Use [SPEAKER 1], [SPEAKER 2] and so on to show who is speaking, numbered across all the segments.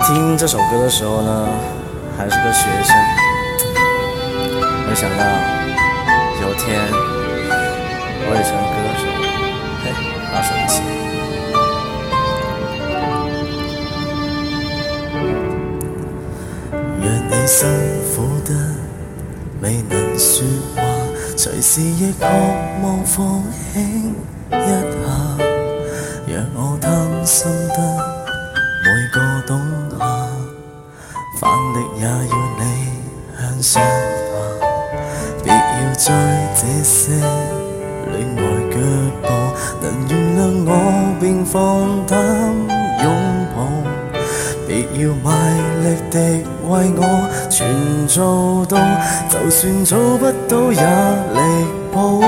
[SPEAKER 1] 听这首歌的时候呢，还是个学生，没想到有天我也成歌手，嘿，好神奇。
[SPEAKER 2] 若你辛苦得未能說話，隨時亦渴望放輕一下，讓我貪心得每個冬夏，反力也要你向上爬，別要在這些戀愛腳步，能原諒我便放膽擁抱，別要賣力地為我全做到，就算做不到也力保。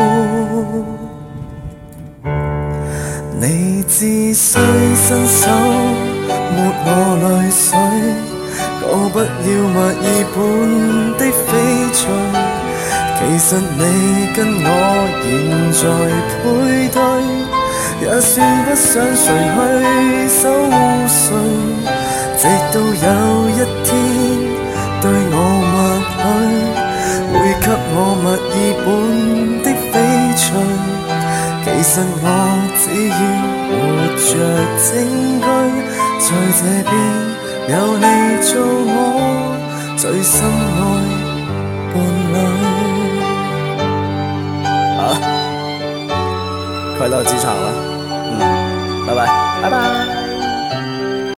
[SPEAKER 2] 你只需伸手抹我淚水，過不了墨爾本的翡翠。其實你跟我現在配對，也算不上誰去守歲。直到有一天對我默許，會給我墨爾本的翡翠。其實我只要活着證據，在這邊有你做我最深愛伴侶。
[SPEAKER 1] 好了，快到機場了，拜拜。